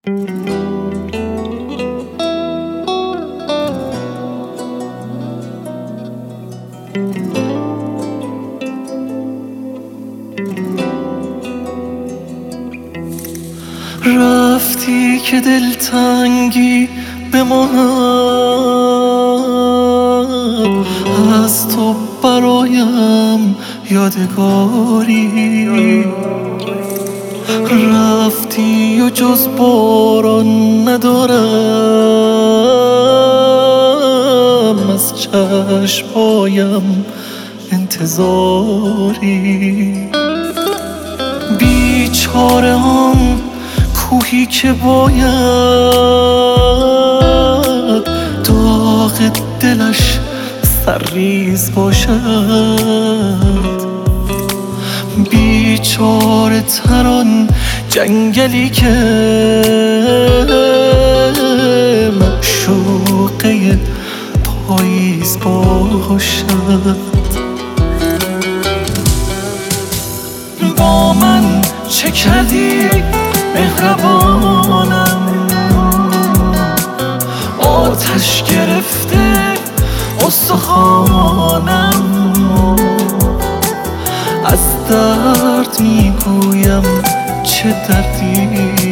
رفتی که دلتنگی بماند، از تو برایم یادگاری. رفتی و جز باران ندارم، از چشمایم انتظاری. بیچاره آن کوهی که باید داغ دلش سرریز باشد. بیچاره تر آن جنگلی که معشوقه پاییز باشد. با من چه کردی مهربانم؟ آتش گرفته استخوانم، از درد میگویم چه دردی.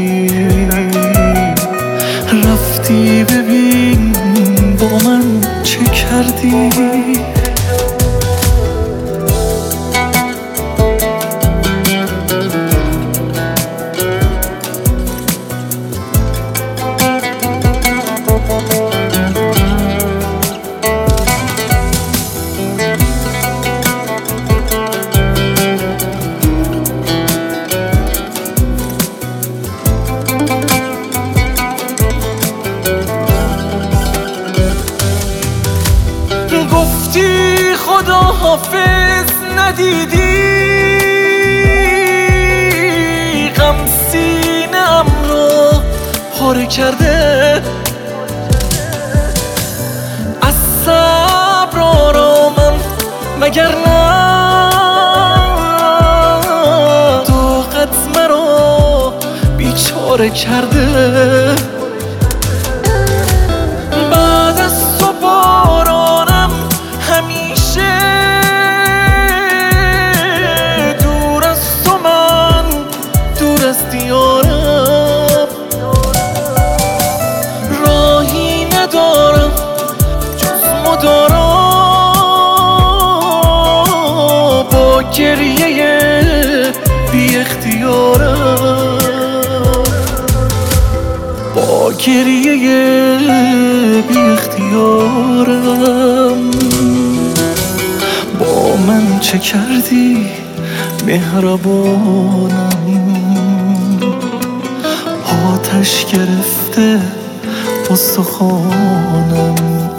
رفتی ببین با من چه کردی. گفتی خدا حافظ ندیدی، غم سینه‌ام را پاره کرده. از صبر آرامم مگر نه، طاقت مرا بیچاره کرده. بعد از تو بارانم همیشه دور از تو، من دور از دیارم. راهی ندارم جز مدارا، با گریه بی اختیارم. با گریه بی اختیارم. با من چه کردی مهربانم؟ آتش گرفته استخوانم.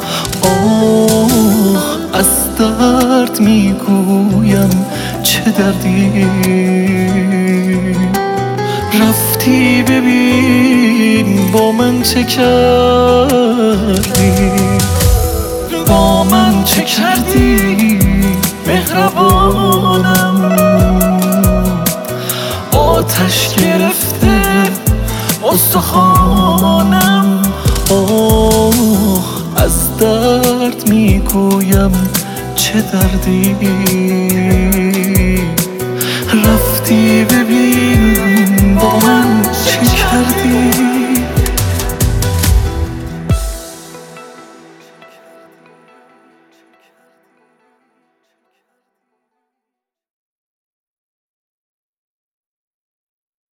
آه از درد میگویم چه دردی. رفتی ببین با من چه کردی. با من چه کردی مهربانم؟ آتش گرفته استخوانم. آه از درد میگویم چه دردی. رفتی ببین با من